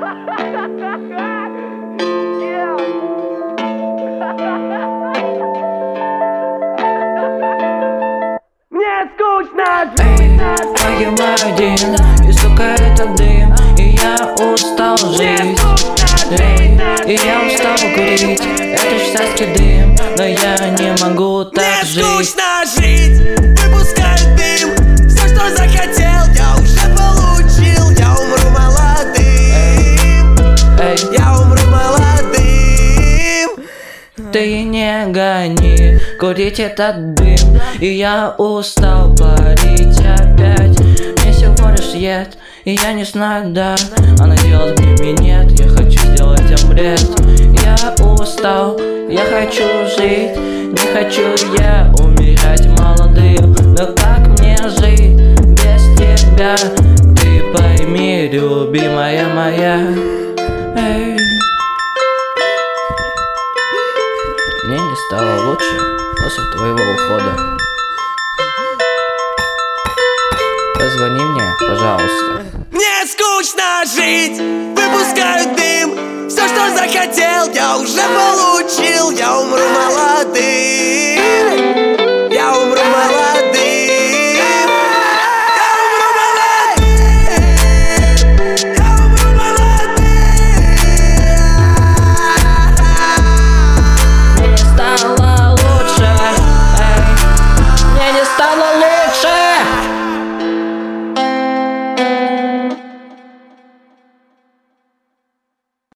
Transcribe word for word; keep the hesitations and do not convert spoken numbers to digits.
Мне скучно Эй, погибаю один, и сука это дым, и я устал жить. Эй, и я устал курить, это счастье дым, но я не могу так жить. Мне скучно жить, выпускаю дым, все, что захотел, я уже получил, я умру молодым. Эй, я умру молодым. Ты не гони, курить этот дым, и я устал парить опять. Мне всего лишь лет, и я не знаю, да, она делать мне нет, я хочу сделать омлет. Я устал, я хочу жить, не хочу я умирать молодым. Но как мне жить без тебя, ты пойми, любимая моя. Эй. Мне не стало лучше после твоего ухода. Позвони мне, пожалуйста. Мне скучно жить, выпускаю дым, все, что захотел, я уже получил, я умру молодым.